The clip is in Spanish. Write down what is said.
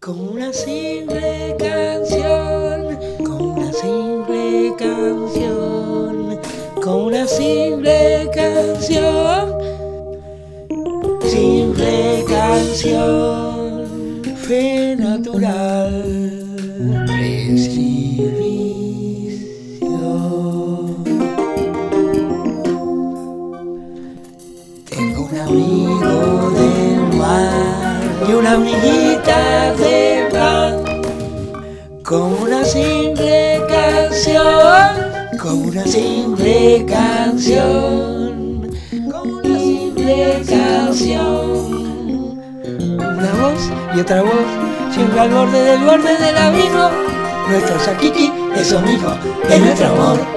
Con una simple canción, con una simple canción, con una simple canción, simple canción, fe natural, precipicio. Tengo un amigo del mar y una amiguita de pan, con una simple canción, con una simple canción, con una simple canción. Una voz y otra voz, siempre al borde del abismo. Nuestro Sakiki es su amigo, es nuestro amor.